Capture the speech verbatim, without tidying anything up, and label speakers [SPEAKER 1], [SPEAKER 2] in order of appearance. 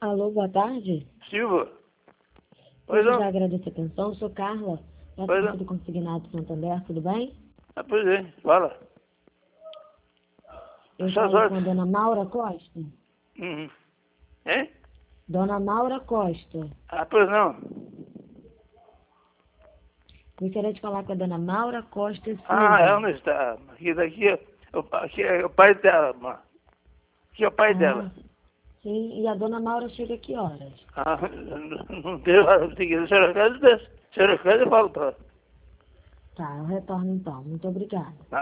[SPEAKER 1] Alô, boa tarde.
[SPEAKER 2] Silva? Pois
[SPEAKER 1] Eu
[SPEAKER 2] não?
[SPEAKER 1] já agradeço a atenção. Sou Carla, da
[SPEAKER 2] Pois
[SPEAKER 1] Agência
[SPEAKER 2] não?
[SPEAKER 1] do Consignado Santander, tudo bem?
[SPEAKER 2] Ah, pois é, fala.
[SPEAKER 1] Eu
[SPEAKER 2] Essas
[SPEAKER 1] falo com
[SPEAKER 2] horas.
[SPEAKER 1] a dona Maura Costa.
[SPEAKER 2] Uhum. Hein?
[SPEAKER 1] Dona Maura Costa.
[SPEAKER 2] Ah, pois não.
[SPEAKER 1] Gostaria de falar com a dona Maura Costa
[SPEAKER 2] Ah, ela
[SPEAKER 1] Silva.
[SPEAKER 2] não está. Aqui daqui é o, pa- aqui é o pai dela, mano. Aqui é o pai dela.
[SPEAKER 1] Ah, sim. E a dona Maura chega a que horas?
[SPEAKER 2] Ah, não não tem hora. Se quiser, a senhora casa, a senhora casa, eu falo para ela.
[SPEAKER 1] Tá, eu retorno então. Muito obrigada.